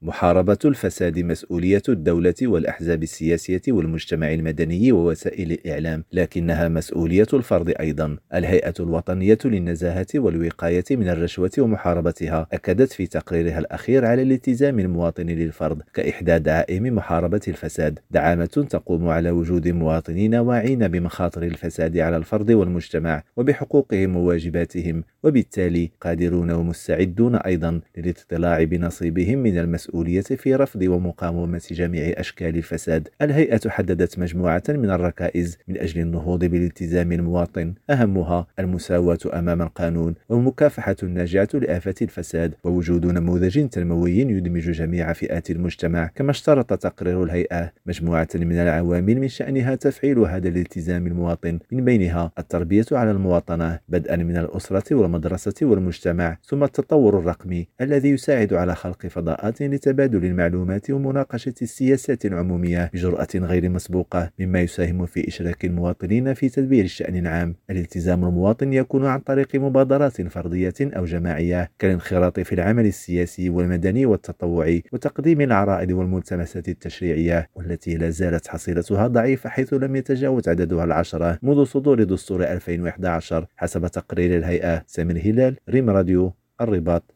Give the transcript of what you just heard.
محاربة الفساد مسؤولية الدولة والأحزاب السياسية والمجتمع المدني ووسائل الإعلام، لكنها مسؤولية الفرد أيضا. الهيئة الوطنية للنزاهة والوقاية من الرشوة ومحاربتها أكدت في تقريرها الأخير على الالتزام المواطن للفرد كإحدى دعائم محاربة الفساد، دعامة تقوم على وجود مواطنين واعين بمخاطر الفساد على الفرد والمجتمع وبحقوقهم وواجباتهم، وبالتالي قادرون ومستعدون أيضا للاطلاع بنصيبهم من المسؤولية في رفض ومقاومة جميع أشكال الفساد. الهيئة حددت مجموعة من الركائز من أجل النهوض بالالتزام المواطن، أهمها المساواة أمام القانون والمكافحة الناجعة لآفة الفساد ووجود نموذج تنموي يدمج جميع فئات المجتمع. كما اشترط تقرير الهيئة مجموعة من العوامل من شأنها تفعيل هذا الالتزام المواطن، من بينها التربية على المواطنة بدءا من الأسرة والمدرسة والمجتمع، ثم التطور الرقمي الذي يساعد على خلق فضاءات لتبادل المعلومات ومناقشة السياسات العمومية بجرأة غير مسبوقة، مما يساهم في إشراك المواطنين في تدبير الشأن العام. الالتزام المواطن يكون عن طريق مبادرات فردية أو جماعية كالانخراط في العمل السياسي والمدني والتطوعي وتقديم العرائض والملتمسات التشريعية، والتي لا زالت حصيلتها ضعيفة حيث لم يتجاوز عددها 10 منذ صدور دستور 2011 حسب تقرير الهيئة. سمير هلال، ريم راديو، الرباط.